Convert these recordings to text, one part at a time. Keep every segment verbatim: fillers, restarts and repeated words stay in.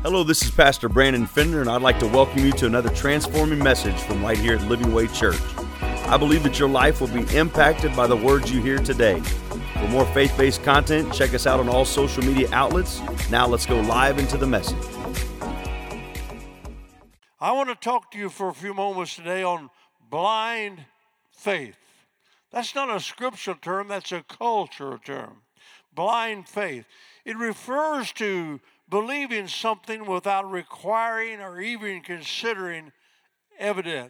Hello, this is Pastor Brandon Fender, and I'd like to welcome you to another transforming message from right here at Living Way Church. I believe that your life will be impacted by the words you hear today. For more faith-based content, check us out on all social media outlets. Now let's go live into the message. I want to talk to you for a few moments today on blind faith. That's not a scriptural term, that's a cultural term. Blind faith. It refers to believing something without requiring or even considering evidence.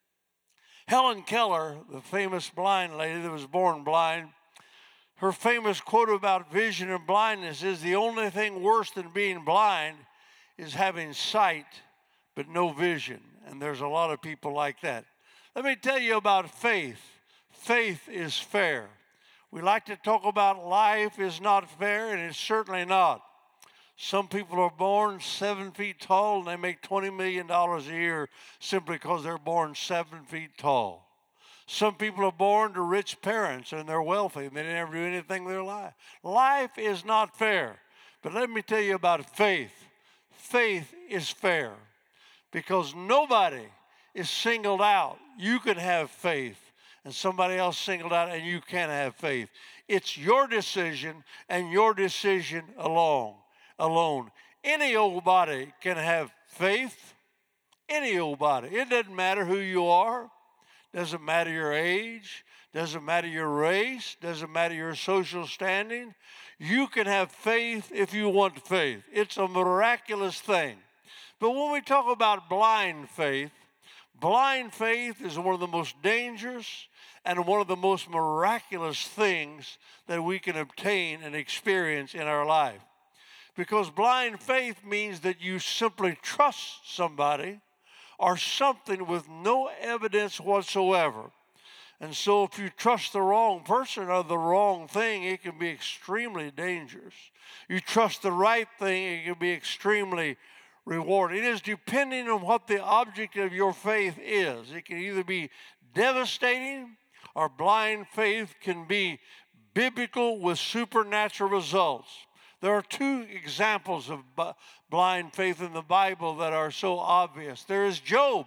Helen Keller, the famous blind lady that was born blind, her famous quote about vision and blindness is, "The only thing worse than being blind is having sight but no vision." And there's a lot of people like that. Let me tell you about faith. Faith is fair. We like to talk about life is not fair, and it's certainly not. Some people are born seven feet tall and they make twenty million dollars a year simply because they're born seven feet tall. Some people are born to rich parents and they're wealthy and they never do anything in their life. Life is not fair. But let me tell you about faith. Faith is fair because nobody is singled out. You can have faith and somebody else singled out and you can't have faith. It's your decision and your decision alone. alone. Any old body can have faith. Any old body. It doesn't matter who you are. Doesn't matter your age. Doesn't matter your race. Doesn't matter your social standing. You can have faith if you want faith. It's a miraculous thing. But when we talk about blind faith, blind faith is one of the most dangerous and one of the most miraculous things that we can obtain and experience in our life. Because blind faith means that you simply trust somebody or something with no evidence whatsoever. And so if you trust the wrong person or the wrong thing, it can be extremely dangerous. You trust the right thing, it can be extremely rewarding. It is depending on what the object of your faith is. It can either be devastating or blind faith can be biblical with supernatural results. There are two examples of blind faith in the Bible that are so obvious. There is Job.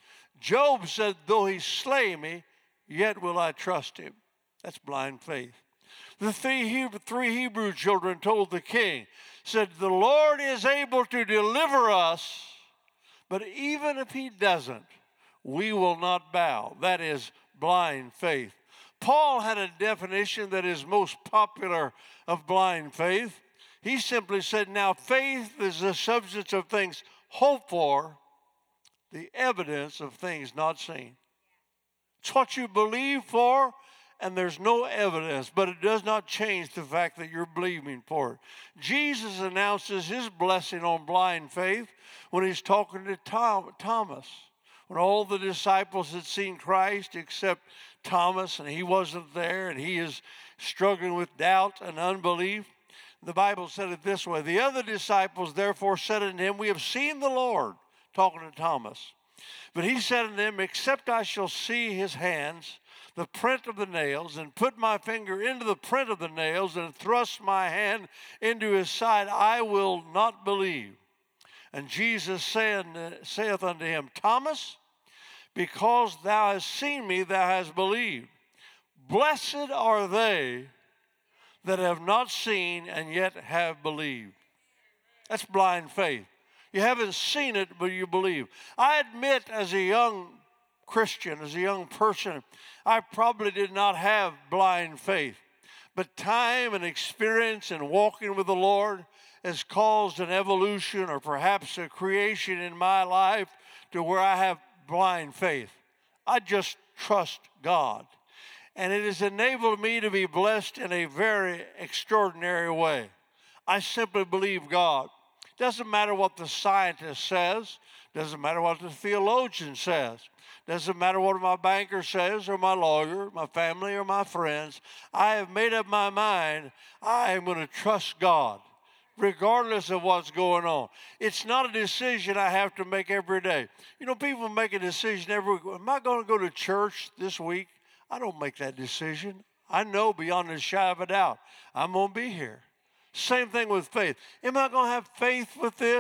Job said, "Though he slay me, yet will I trust him." That's blind faith. The three Hebrew, three Hebrew children told the king, said, "The Lord is able to deliver us, but even if he doesn't, we will not bow." That is blind faith. Paul had a definition that is most popular of blind faith. He simply said, "Now faith is the substance of things hoped for, the evidence of things not seen." It's what you believe for, and there's no evidence, but it does not change the fact that you're believing for it. Jesus announces his blessing on blind faith when he's talking to Tom, Thomas. When all the disciples had seen Christ except Thomas, and he wasn't there, and he is struggling with doubt and unbelief. The Bible said it this way: "The other disciples therefore said unto him, We have seen the Lord," talking to Thomas. "But he said unto them, Except I shall see his hands, the print of the nails, and put my finger into the print of the nails, and thrust my hand into his side, I will not believe. And Jesus saith, saith unto him, Thomas, because thou hast seen me, thou hast believed. Blessed are they that have not seen and yet have believed." That's blind faith. You haven't seen it, but you believe. I admit, as a young Christian, as a young person, I probably did not have blind faith. But time and experience and walking with the Lord has caused an evolution or perhaps a creation in my life to where I have blind faith. I just trust God. And it has enabled me to be blessed in a very extraordinary way. I simply believe God. Doesn't matter what the scientist says. Doesn't matter what the theologian says. Doesn't matter what my banker says or my lawyer, my family or my friends. I have made up my mind I am going to trust God regardless of what's going on. It's not a decision I have to make every day. You know, people make a decision every week. Am I going to go to church this week? I don't make that decision. I know beyond a shadow of a doubt I'm going to be here. Same thing with faith. Am I going to have faith with this?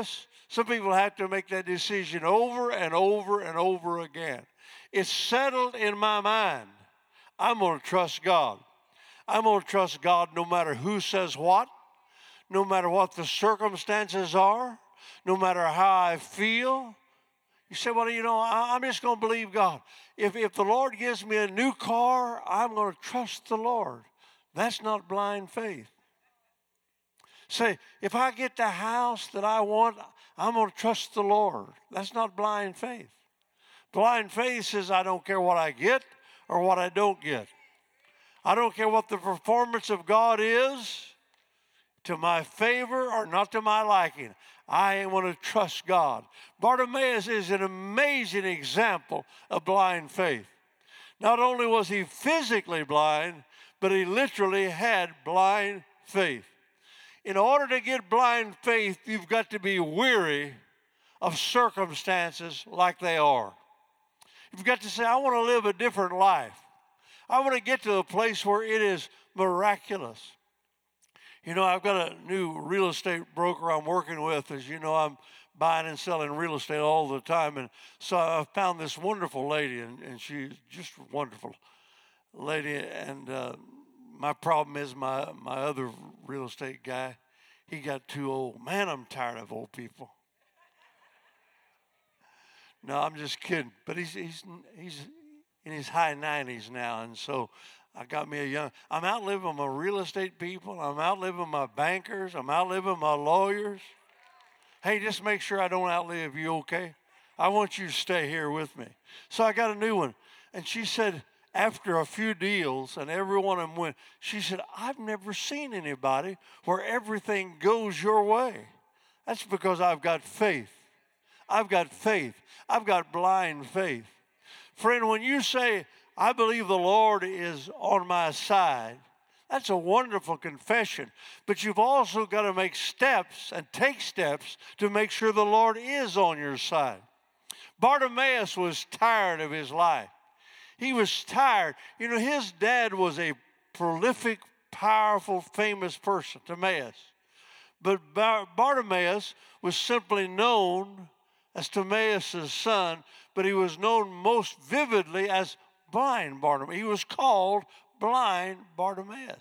Some people have to make that decision over and over and over again. It's settled in my mind. I'm going to trust God. I'm going to trust God no matter who says what, no matter what the circumstances are, no matter how I feel. You say, well, you know, I, I'm just going to believe God. If, if the Lord gives me a new car, I'm going to trust the Lord. That's not blind faith. Say, if I get the house that I want, I'm going to trust the Lord. That's not blind faith. Blind faith says, I don't care what I get or what I don't get. I don't care what the performance of God is, to my favor or not to my liking. I want to trust God. Bartimaeus is an amazing example of blind faith. Not only was he physically blind, but he literally had blind faith. In order to get blind faith, you've got to be weary of circumstances like they are. You've got to say, I want to live a different life. I want to get to a place where it is miraculous. You know, I've got a new real estate broker I'm working with. As you know, I'm buying and selling real estate all the time. And so I found this wonderful lady, and, and she's just a wonderful lady. And uh, my problem is my, my other real estate guy, he got too old. Man, I'm tired of old people. No, I'm just kidding. But he's he's he's in his high nineties now, and so I got me a young. I'm outliving my real estate people. I'm outliving my bankers. I'm outliving my lawyers. Hey, just make sure I don't outlive you, okay? I want you to stay here with me. So I got a new one, and she said after a few deals, and every one of them went. She said, I've never seen anybody where everything goes your way. That's because I've got faith. I've got faith. I've got blind faith. Friend, when you say, I believe the Lord is on my side, that's a wonderful confession. But you've also got to make steps and take steps to make sure the Lord is on your side. Bartimaeus was tired of his life. He was tired. You know, his dad was a prolific, powerful, famous person, Timaeus. But Bar- Bartimaeus was simply known as Timaeus' son, but he was known most vividly as blind Bartimaeus. He was called blind Bartimaeus.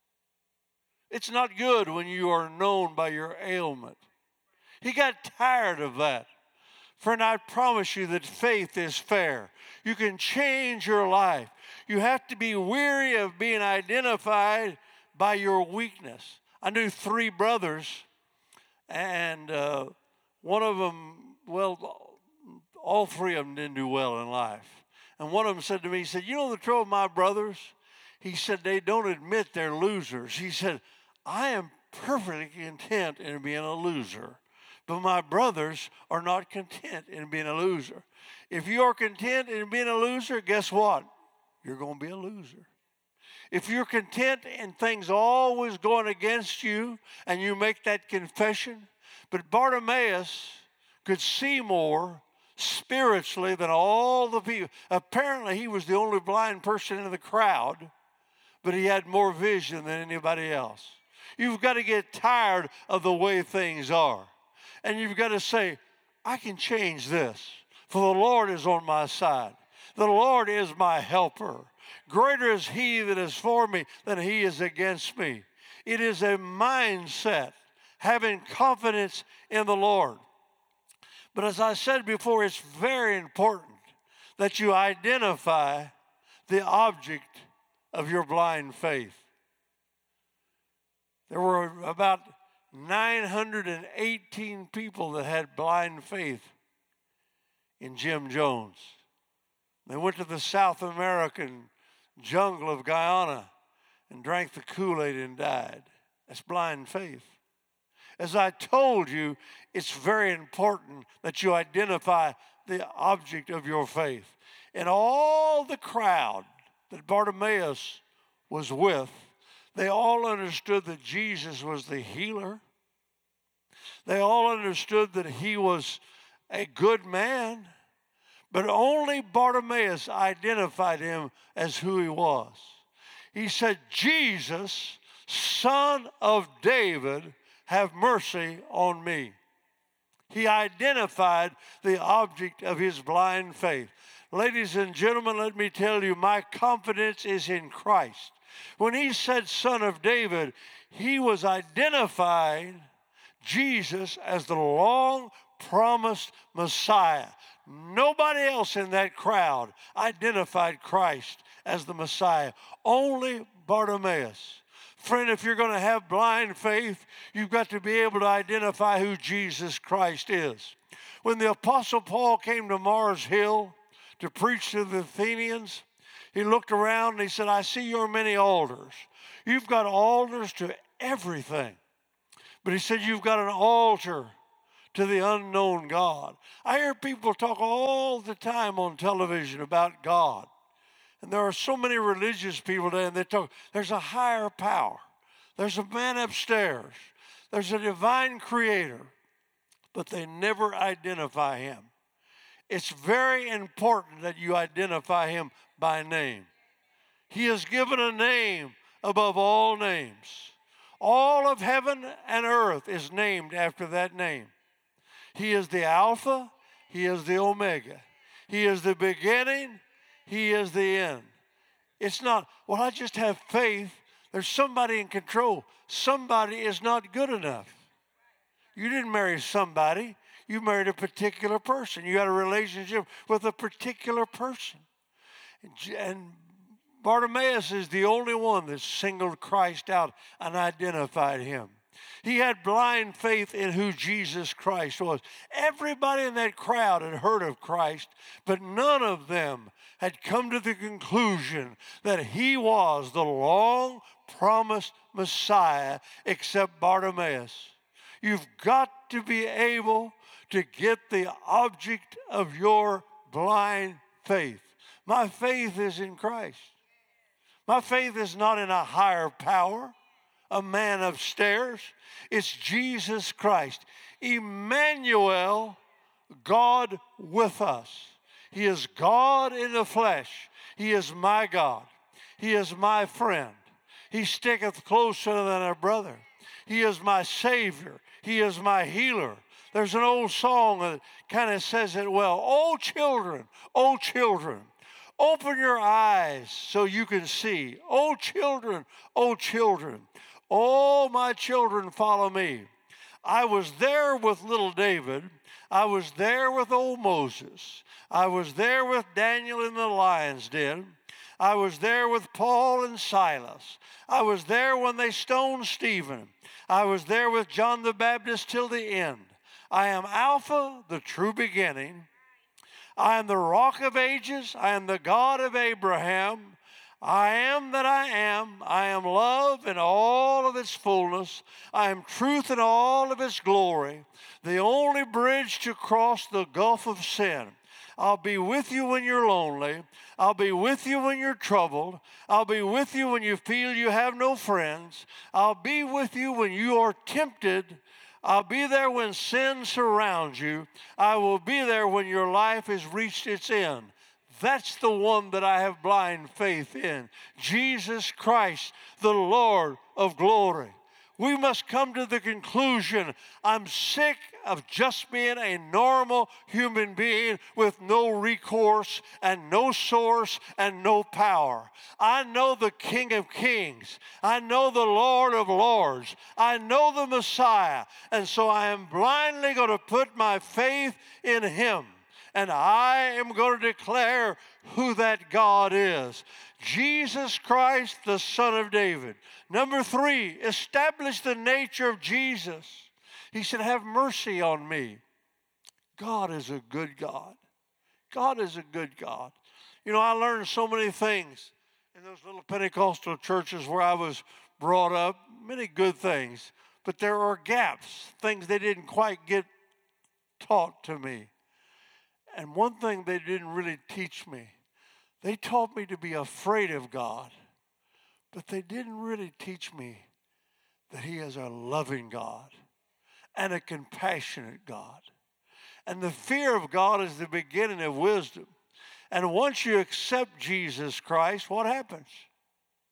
It's not good when you are known by your ailment. He got tired of that. Friend, I promise you that faith is fair. You can change your life. You have to be weary of being identified by your weakness. I knew three brothers, and uh, one of them, well, all three of them didn't do well in life. And one of them said to me, he said, you know the trouble with my brothers? He said, they don't admit they're losers. He said, I am perfectly content in being a loser. But my brothers are not content in being a loser. If you are content in being a loser, guess what? You're going to be a loser. If you're content in things always going against you and you make that confession, but Bartimaeus could see more spiritually than all the people. Apparently, he was the only blind person in the crowd, but he had more vision than anybody else. You've got to get tired of the way things are. And you've got to say, I can change this, for the Lord is on my side. The Lord is my helper. Greater is he that is for me than he is against me. It is a mindset, having confidence in the Lord. But as I said before, it's very important that you identify the object of your blind faith. There were about nine hundred eighteen people that had blind faith in Jim Jones. They went to the South American jungle of Guyana and drank the Kool-Aid and died. That's blind faith. As I told you, it's very important that you identify the object of your faith. And all the crowd that Bartimaeus was with, they all understood that Jesus was the healer. They all understood that he was a good man. But only Bartimaeus identified him as who he was. He said, Jesus, Son of David, have mercy on me. He identified the object of his blind faith. Ladies and gentlemen, let me tell you, my confidence is in Christ. When he said Son of David, he was identifying Jesus as the long-promised Messiah. Nobody else in that crowd identified Christ as the Messiah. Only Bartimaeus. Friend, if you're going to have blind faith, you've got to be able to identify who Jesus Christ is. When the Apostle Paul came to Mars Hill to preach to the Athenians, he looked around and he said, I see your many altars. You've got altars to everything. But he said, you've got an altar to the unknown God. I hear people talk all the time on television about God. And there are so many religious people today, and they talk, there's a higher power. There's a man upstairs. There's a divine creator. But they never identify him. It's very important that you identify him by name. He is given a name above all names. All of heaven and earth is named after that name. He is the Alpha. He is the Omega. He is the beginning. He is the end. It's not, well, I just have faith. There's somebody in control. Somebody is not good enough. You didn't marry somebody. You married a particular person. You had a relationship with a particular person. And Bartimaeus is the only one that singled Christ out and identified him. He had blind faith in who Jesus Christ was. Everybody in that crowd had heard of Christ, but none of them had come to the conclusion that he was the long-promised Messiah except Bartimaeus. You've got to be able to get the object of your blind faith. My faith is in Christ. My faith is not in a higher power, a man upstairs. It's Jesus Christ. Emmanuel, God with us. He is God in the flesh. He is my God. He is my friend. He sticketh closer than a brother. He is my Savior. He is my healer. There's an old song that kind of says it well. Oh, children, oh, children, open your eyes so you can see. Oh, children, oh, children, oh, my children, follow me. I was there with little David. I was there with old Moses. I was there with Daniel in the lion's den. I was there with Paul and Silas. I was there when they stoned Stephen. I was there with John the Baptist till the end. I am Alpha, the true beginning. I am the rock of ages. I am the God of Abraham. I am that I am. I am love in all of its fullness. I am truth in all of its glory. The only bridge to cross the gulf of sin. I'll be with you when you're lonely. I'll be with you when you're troubled. I'll be with you when you feel you have no friends. I'll be with you when you are tempted. I'll be there when sin surrounds you. I will be there when your life has reached its end. That's the one that I have blind faith in. Jesus Christ, the Lord of glory. We must come to the conclusion, I'm sick of just being a normal human being with no recourse and no source and no power. I know the King of Kings. I know the Lord of Lords. I know the Messiah. And so I am blindly going to put my faith in him. And I am going to declare who that God is. Jesus Christ, the Son of David. Number three, establish the nature of Jesus. He said, have mercy on me. God is a good God. God is a good God. You know, I learned so many things in those little Pentecostal churches where I was brought up, many good things, but there are gaps, things they didn't quite get taught to me. And one thing they didn't really teach me, they taught me to be afraid of God, but they didn't really teach me that he is a loving God and a compassionate God. And the fear of God is the beginning of wisdom. And once you accept Jesus Christ, what happens?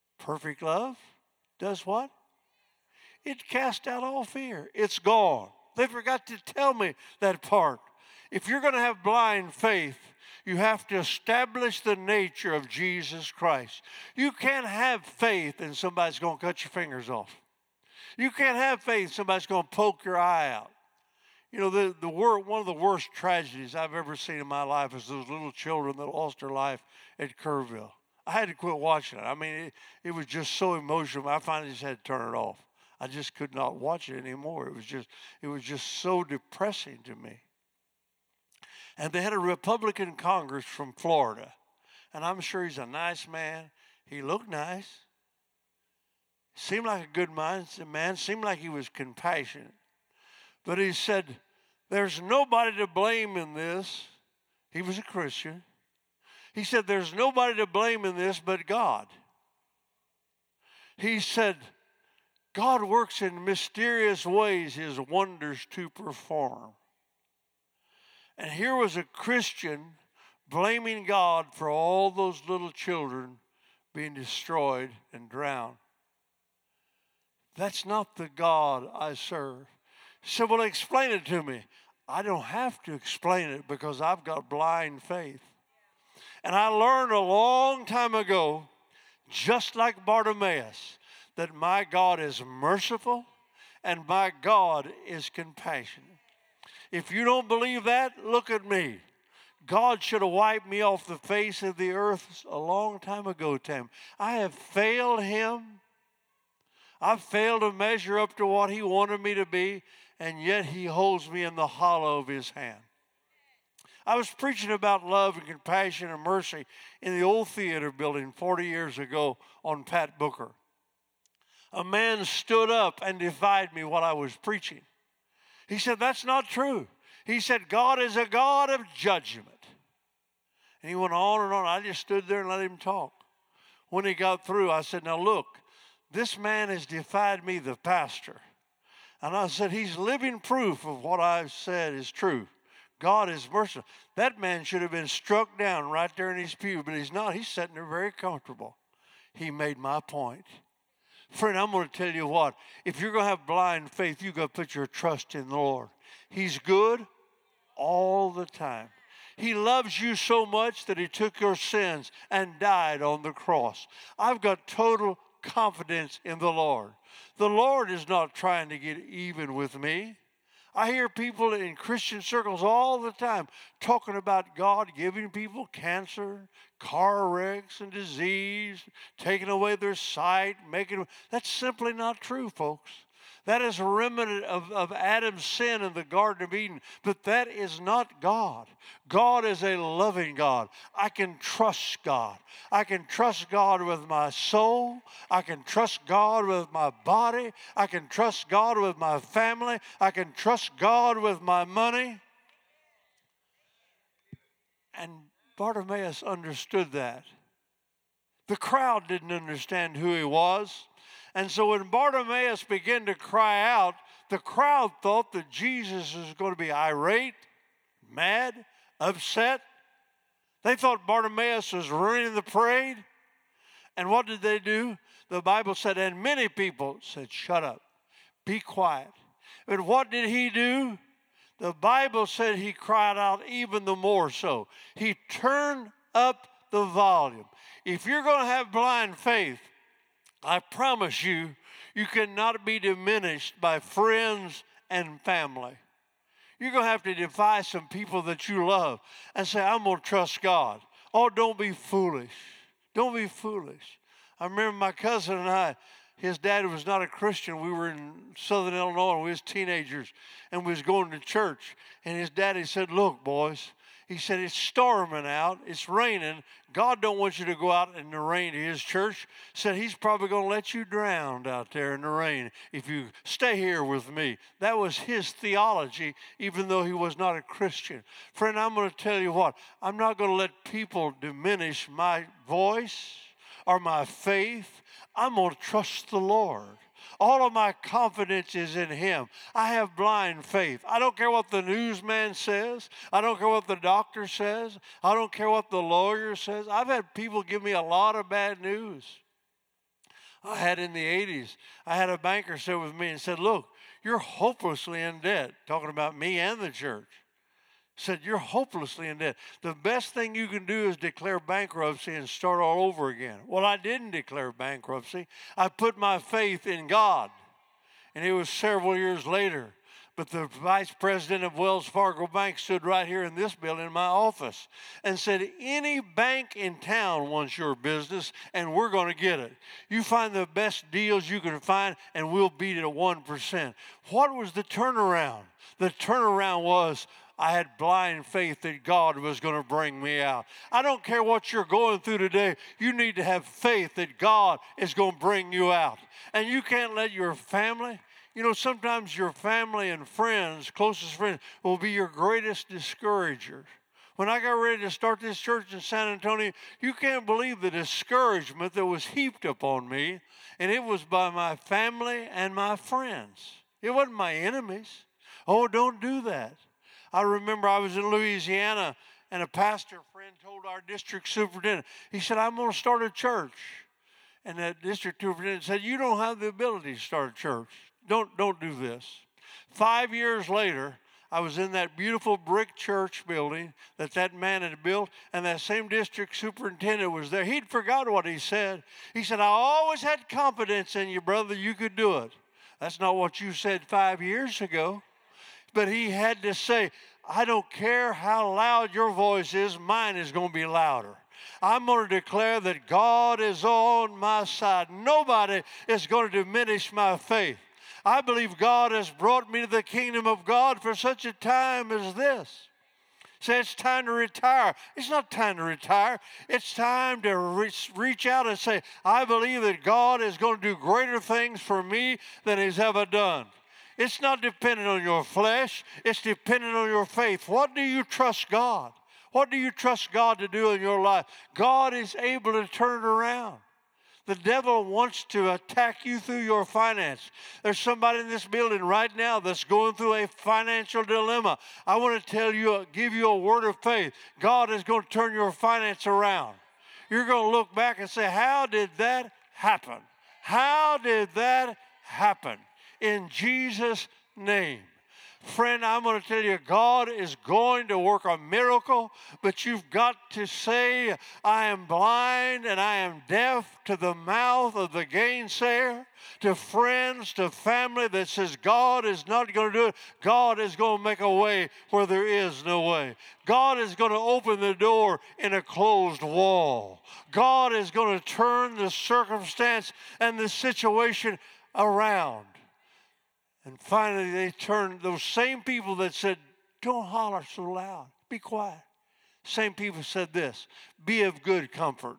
Perfect love does what? It casts out all fear. It's gone. They forgot to tell me that part. If you're going to have blind faith, you have to establish the nature of Jesus Christ. You can't have faith and somebody's going to cut your fingers off. You can't have faith somebody's going to poke your eye out. You know, the, the wor- one of the worst tragedies I've ever seen in my life is those little children that lost their life at Kerrville. I had to quit watching it. I mean, it, it was just so emotional. I finally just had to turn it off. I just could not watch it anymore. It was just, it was just so depressing to me. And they had a Republican Congress from Florida. And I'm sure he's a nice man. He looked nice. Seemed like a good man. Seemed like he was compassionate. But he said, there's nobody to blame in this. He was a Christian. He said, there's nobody to blame in this but God. He said, God works in mysterious ways his wonders to perform. And here was a Christian blaming God for all those little children being destroyed and drowned. That's not the God I serve. He said, well, explain it to me. I don't have to explain it because I've got blind faith. And I learned a long time ago, just like Bartimaeus, that my God is merciful and my God is compassionate. If you don't believe that, look at me. God should have wiped me off the face of the earth a long time ago, Tim. I have failed him. I've failed to measure up to what he wanted me to be, and yet he holds me in the hollow of his hand. I was preaching about love and compassion and mercy in the old theater building forty years ago on Pat Booker. A man stood up and defied me while I was preaching. He said, that's not true. He said, God is a God of judgment. And he went on and on. I just stood there and let him talk. When he got through, I said, now look, this man has defied me, the pastor. And I said, he's living proof of what I've said is true. God is merciful. That man should have been struck down right there in his pew, but he's not. He's sitting there very comfortable. He made my point. Friend, I'm going to tell you what. If you're going to have blind faith, you've got to put your trust in the Lord. He's good all the time. He loves you so much that he took your sins and died on the cross. I've got total confidence in the Lord. The Lord is not trying to get even with me. I hear people in Christian circles all the time talking about God giving people cancer, car wrecks and disease, taking away their sight, making them. That's simply not true, folks. That is a remnant of, of Adam's sin in the Garden of Eden, but that is not God. God is a loving God. I can trust God. I can trust God with my soul. I can trust God with my body. I can trust God with my family. I can trust God with my money. And Bartimaeus understood that. The crowd didn't understand who he was. And so when Bartimaeus began to cry out, the crowd thought that Jesus was going to be irate, mad, upset. They thought Bartimaeus was ruining the parade. And what did they do? The Bible said, and many people said, shut up, be quiet. But what did he do? The Bible said he cried out even the more so. He turned up the volume. If you're going to have blind faith, I promise you, you cannot be diminished by friends and family. You're going to have to defy some people that you love and say, I'm going to trust God. Oh, don't be foolish. Don't be foolish. I remember my cousin and I, his dad was not a Christian. We were in southern Illinois. We was teenagers, and we was going to church. And his daddy said, look, boys, he said, it's storming out. It's raining. God don't want you to go out in the rain to his church. Said he's probably going to let you drown out there in the rain if you stay here with me. That was his theology, even though he was not a Christian. Friend, I'm going to tell you what. I'm not going to let people diminish my voice or my faith. I'm going to trust the Lord. All of my confidence is in him. I have blind faith. I don't care what the newsman says. I don't care what the doctor says. I don't care what the lawyer says. I've had people give me a lot of bad news. I had in the eighties, I had a banker sit with me and said, look, you're hopelessly in debt. Talking about me and the church. Said, you're hopelessly in debt. The best thing you can do is declare bankruptcy and start all over again. Well, I didn't declare bankruptcy. I put my faith in God. And it was several years later. But the vice president of Wells Fargo Bank stood right here in this building in my office and said, any bank in town wants your business, and we're going to get it. You find the best deals you can find, and we'll beat it at one percent. What was the turnaround? The turnaround was, I had blind faith that God was going to bring me out. I don't care what you're going through today. You need to have faith that God is going to bring you out. And you can't let your family, you know, sometimes your family and friends, closest friends, will be your greatest discouragers. When I got ready to start this church in San Antonio, you can't believe the discouragement that was heaped upon me. And it was by my family and my friends. It wasn't my enemies. Oh, don't do that. I remember I was in Louisiana, and a pastor friend told our district superintendent, he said, I'm going to start a church. And that district superintendent said, you don't have the ability to start a church. Don't, don't do this. Five years later, I was in that beautiful brick church building that that man had built, and that same district superintendent was there. He'd forgot what he said. He said, I always had confidence in you, brother, you could do it. That's not what you said five years ago. But he had to say, I don't care how loud your voice is, mine is going to be louder. I'm going to declare that God is on my side. Nobody is going to diminish my faith. I believe God has brought me to the kingdom of God for such a time as this. Say it's time to retire. It's not time to retire. It's time to reach, reach out and say, I believe that God is going to do greater things for me than he's ever done. It's not dependent on your flesh. It's dependent on your faith. What do you trust God? What do you trust God to do in your life? God is able to turn it around. The devil wants to attack you through your finance. There's somebody in this building right now that's going through a financial dilemma. I want to tell you, give you a word of faith. God is going to turn your finance around. You're going to look back and say, how did that happen? How did that happen? In Jesus' name. Friend, I'm going to tell you, God is going to work a miracle, but you've got to say, I am blind and I am deaf to the mouth of the gainsayer, to friends, to family that says God is not going to do it. God is going to make a way where there is no way. God is going to open the door in a closed wall. God is going to turn the circumstance and the situation around. And finally, they turned, those same people that said, don't holler so loud, be quiet. Same people said this, be of good comfort,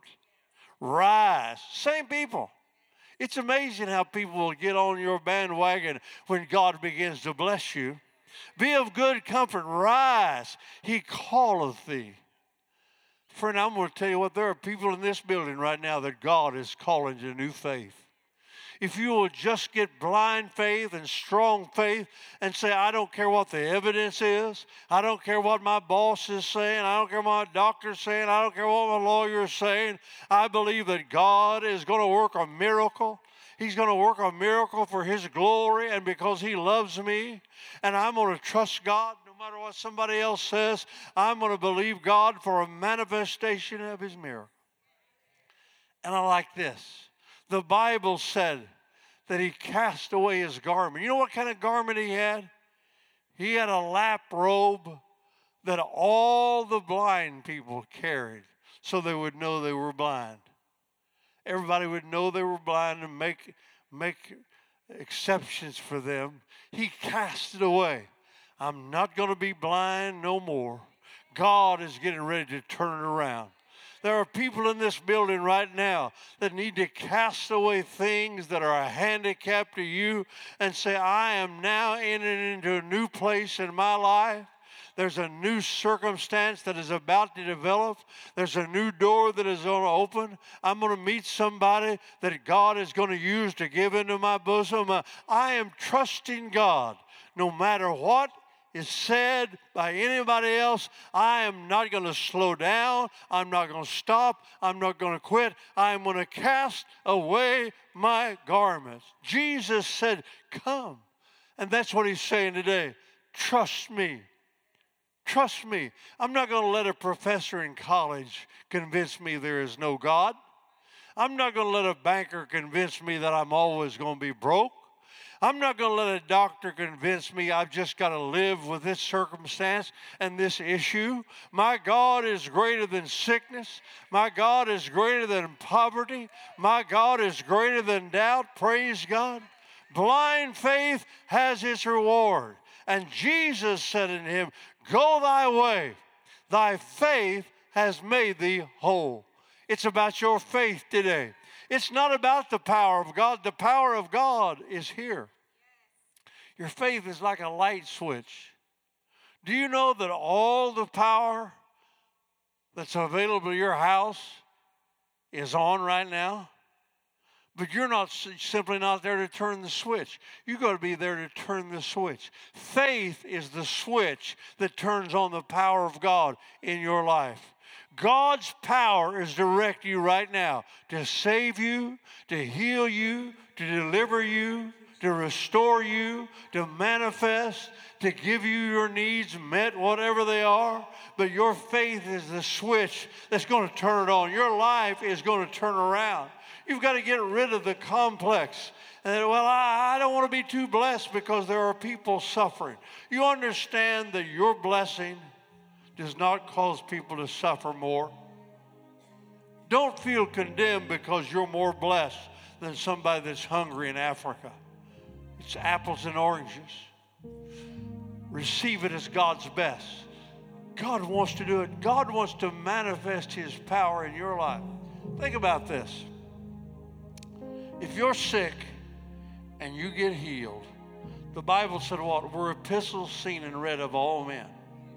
rise. Same people. It's amazing how people will get on your bandwagon when God begins to bless you. Be of good comfort, rise, he calleth thee. Friend, I'm going to tell you what, there are people in this building right now that God is calling to new faith. If you will just get blind faith and strong faith and say, I don't care what the evidence is. I don't care what my boss is saying. I don't care what my doctor's saying. I don't care what my lawyer is saying. I believe that God is going to work a miracle. He's going to work a miracle for his glory and because he loves me. And I'm going to trust God no matter what somebody else says. I'm going to believe God for a manifestation of his miracle. And I like this. The Bible said that he cast away his garment. You know what kind of garment he had? He had a lap robe that all the blind people carried so they would know they were blind. Everybody would know they were blind and make, make exceptions for them. He cast it away. I'm not going to be blind no more. God is getting ready to turn it around. There are people in this building right now that need to cast away things that are a handicap to you and say, I am now entering into a new place in my life. There's a new circumstance that is about to develop. There's a new door that is going to open. I'm going to meet somebody that God is going to use to give into my bosom. Uh, I am trusting God no matter what is said by anybody else. I am not going to slow down. I'm not going to stop. I'm not going to quit. I'm going to cast away my garments. Jesus said, come. And that's what he's saying today. Trust me. Trust me. I'm not going to let a professor in college convince me there is no God. I'm not going to let a banker convince me that I'm always going to be broke. I'm not going to let a doctor convince me I've just got to live with this circumstance and this issue. My God is greater than sickness. My God is greater than poverty. My God is greater than doubt. Praise God. Blind faith has its reward. And Jesus said in him, go thy way. Thy faith has made thee whole. It's about your faith today. It's not about the power of God. The power of God is here. Your faith is like a light switch. Do you know that all the power that's available to your house is on right now? But you're not simply not there to turn the switch. You've got to be there to turn the switch. Faith is the switch that turns on the power of God in your life. God's power is directing you right now to save you, to heal you, to deliver you, to restore you, to manifest, to give you your needs met, whatever they are. But your faith is the switch that's going to turn it on. Your life is going to turn around. You've got to get rid of the complex. And, well, I, I don't want to be too blessed because there are people suffering. You understand that your blessing does not cause people to suffer more. Don't feel condemned because you're more blessed than somebody that's hungry in Africa. It's apples and oranges. Receive it as God's best. God wants to do it. God wants to manifest his power in your life. Think about this. If you're sick and you get healed, the Bible said what? We're epistles seen and read of all men.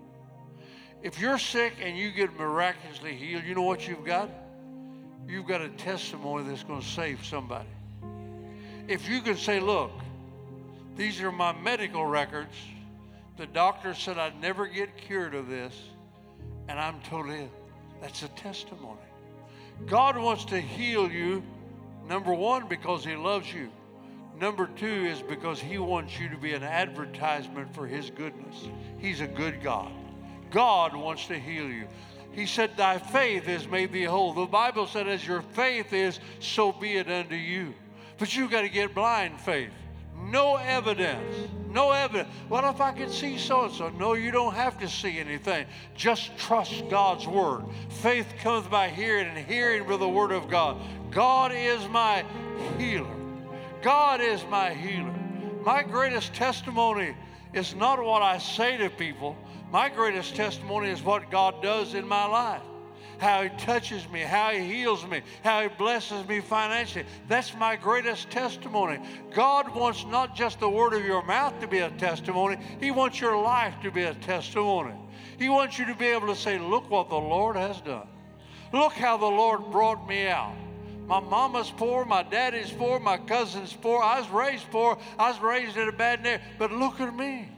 If you're sick and you get miraculously healed, you know what you've got? You've got a testimony that's going to save somebody. If you can say, look, these are my medical records. The doctor said I'd never get cured of this, and I'm totally healed. That's a testimony. God wants to heal you, number one, because he loves you. Number two is because he wants you to be an advertisement for his goodness. He's a good God. God wants to heal you. He said, thy faith is made thee whole. The Bible said, as your faith is, so be it unto you. But you've got to get blind faith. No evidence. No evidence. What if I could see so-and-so? No, you don't have to see anything. Just trust God's word. Faith cometh by hearing, and hearing by the word of God. God is my healer. God is my healer. My greatest testimony is not what I say to people. My greatest testimony is what God does in my life. How he touches me, how he heals me, how he blesses me financially. That's my greatest testimony. God wants not just the word of your mouth to be a testimony. He wants your life to be a testimony. He wants you to be able to say, look what the Lord has done. Look how the Lord brought me out. My mama's poor, my daddy's poor, my cousin's poor. I was raised poor. I was raised in a bad neighborhood. But look at me.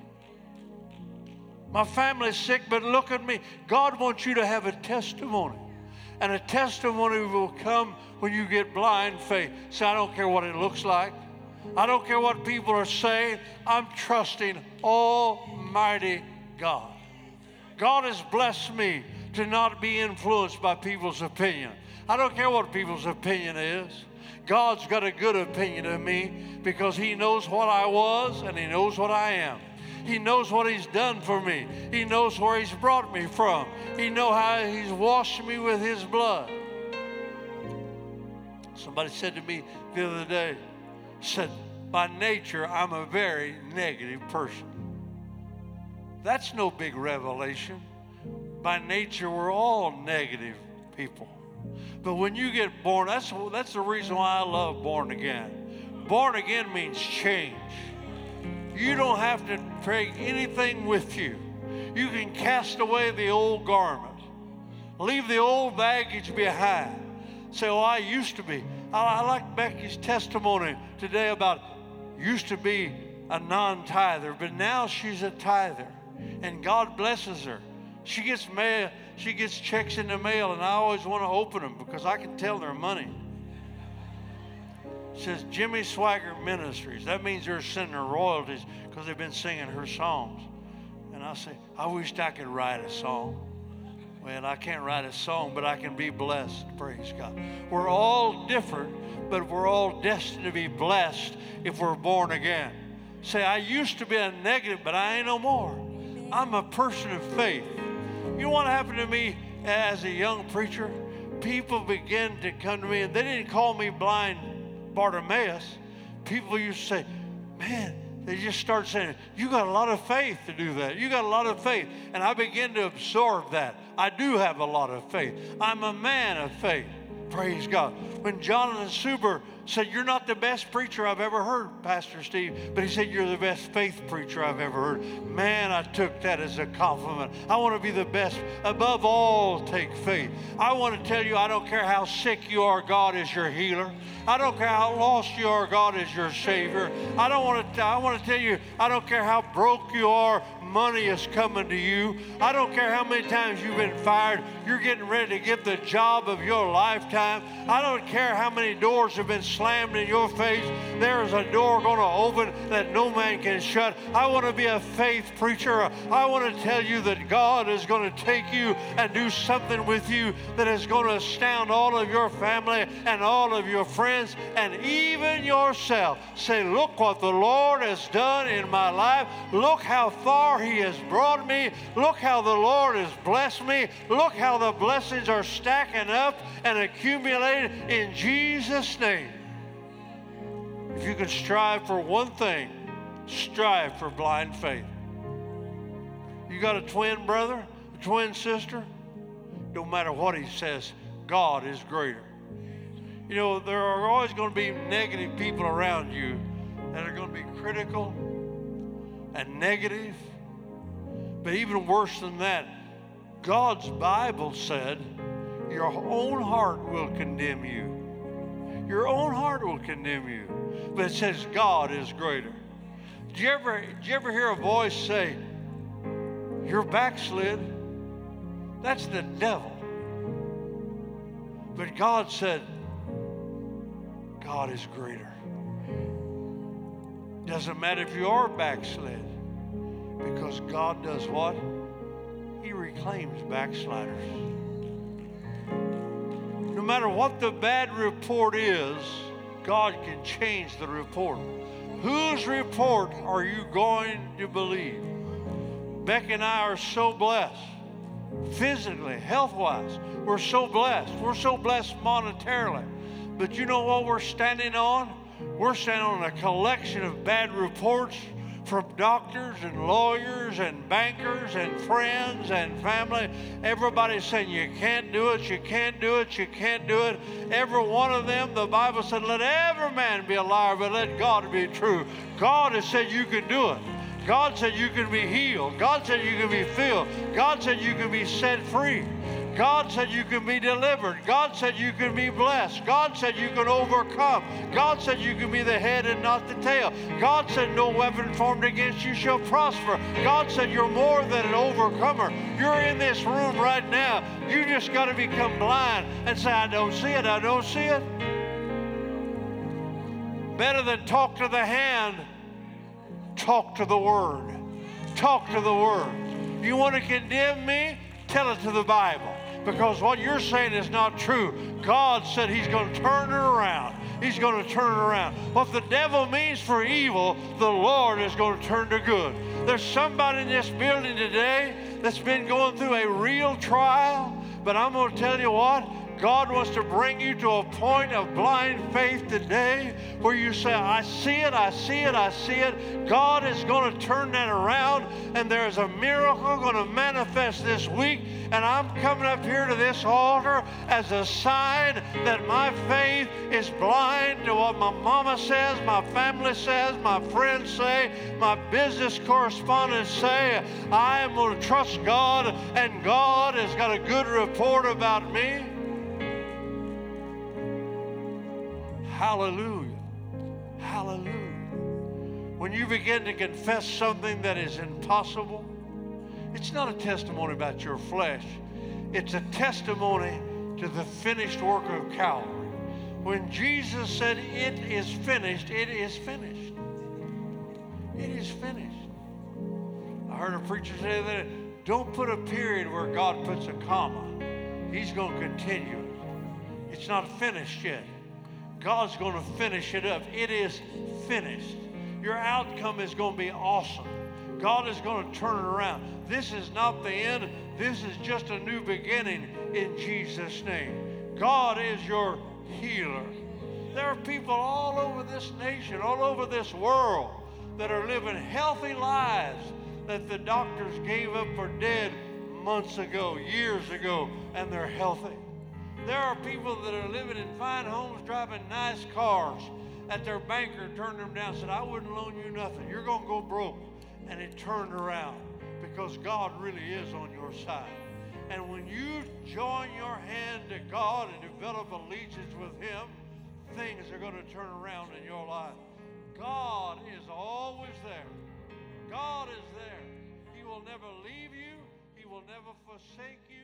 My family's sick, but look at me. God wants you to have a testimony. And a testimony will come when you get blind faith. Say, I don't care what it looks like. I don't care what people are saying. I'm trusting Almighty God. God has blessed me to not be influenced by people's opinion. I don't care what people's opinion is. God's got a good opinion of me because he knows what I was and he knows what I am. He knows what he's done for me. He knows where he's brought me from. He knows how he's washed me with his blood. Somebody said to me the other day, said, by nature, I'm a very negative person. That's no big revelation. By nature, we're all negative people. But when you get born, that's, that's the reason why I love born again. Born again means change. You don't have to take anything with you. You can cast away the old garment. Leave the old baggage behind. Say, oh, I used to be. I, I like Becky's testimony today about used to be a non-tither, but now she's a tither. And God blesses her. She gets mail, she gets checks in the mail, and I always want to open them because I can tell they're money. It says Jimmy Swaggart Ministries. That means they're sending her royalties because they've been singing her songs. And I say, I wish I could write a song. Well, I can't write a song, but I can be blessed. Praise God. We're all different, but we're all destined to be blessed if we're born again. Say, I used to be a negative, but I ain't no more. I'm a person of faith. You know what happened to me as a young preacher? People began to come to me, and they didn't call me blind Bartimaeus. People used to say, man, they just start saying, you got a lot of faith to do that. You got a lot of faith. And I began to absorb that. I do have a lot of faith. I'm a man of faith. Praise God. When Jonathan Suber said, you're not the best preacher I've ever heard, Pastor Steve, but he said, you're the best faith preacher I've ever heard. Man, I took that as a compliment. I want to be the best. Above all, take faith. I want to tell you, I don't care how sick you are, God is your healer. I don't care how lost you are, God is your Savior. I don't want to, I want to tell you, I don't care how broke you are, money is coming to you. I don't care how many times you've been fired, you're getting ready to get the job of your lifetime. I don't care how many doors have been slammed in your face. There is a door going to open that no man can shut. I want to be a faith preacher. I want to tell you that God is going to take you and do something with you that is going to astound all of your family and all of your friends and even yourself. Say, look what the Lord has done in my life. Look how far He has brought me. Look how the Lord has blessed me. Look how the blessings are stacking up and accumulating in Jesus' name. If you can strive for one thing, strive for blind faith. You got a twin brother, a twin sister? No matter what he says, God is greater. You know, there are always going to be negative people around you that are going to be critical and negative. But even worse than that, God's Bible said, your own heart will condemn you. Your own heart will condemn you. But it says God is greater. Did you ever, did you ever hear a voice say, you're backslid? That's the devil. But God said, God is greater. Doesn't matter if you are backslid, because God does what? He reclaims backsliders. No matter what the bad report is, God can change the report. Whose report are you going to believe? Becky and I are so blessed. Physically, health-wise, we're so blessed. We're so blessed monetarily. But you know what we're standing on? We're standing on a collection of bad reports from doctors and lawyers and bankers and friends and family. Everybody's saying you can't do it, you can't do it, you can't do it. Every one of them, the Bible said, let every man be a liar, but let God be true. God has said you can do it. God said you can be healed. God said you can be filled. God said you can be set free. God said you can be delivered. God said you can be blessed. God said you can overcome. God said you can be the head and not the tail. God said no weapon formed against you shall prosper. God said you're more than an overcomer. You're in this room right now. You just got to become blind and say, I don't see it. I don't see it. Better than talk to the hand, talk to the Word. Talk to the Word. You want to condemn me? Tell it to the Bible. Because what you're saying is not true. God said He's going to turn it around. He's going to turn it around. What the devil means for evil, the Lord is going to turn to good. There's somebody in this building today that's been going through a real trial. But I'm going to tell you what, God wants to bring you to a point of blind faith today where you say, I see it, I see it, I see it. God is going to turn that around, and there's a miracle going to manifest this week. And I'm coming up here to this altar as a sign that my faith is blind to what my mama says, my family says, my friends say, my business correspondents say. I am going to trust God, and God has got a good report about me. Hallelujah. Hallelujah. When you begin to confess something that is impossible, it's not a testimony about your flesh. It's a testimony to the finished work of Calvary. When Jesus said, "It is finished," it is finished. It is finished. I heard a preacher say that don't put a period where God puts a comma. He's going to continue it. It's not finished yet. God's going to finish it up. It is finished. Your outcome is going to be awesome. God is going to turn it around. This is not the end. This is just a new beginning in Jesus' name. God is your healer. There are people all over this nation, all over this world, that are living healthy lives that the doctors gave up for dead months ago, years ago, and they're healthy. There are people that are living in fine homes, driving nice cars, that their banker turned them down and said, "I wouldn't loan you nothing. You're going to go broke." And it turned around because God really is on your side. And when you join your hand to God and develop allegiance with Him, things are going to turn around in your life. God is always there. God is there. He will never leave you. He will never forsake you.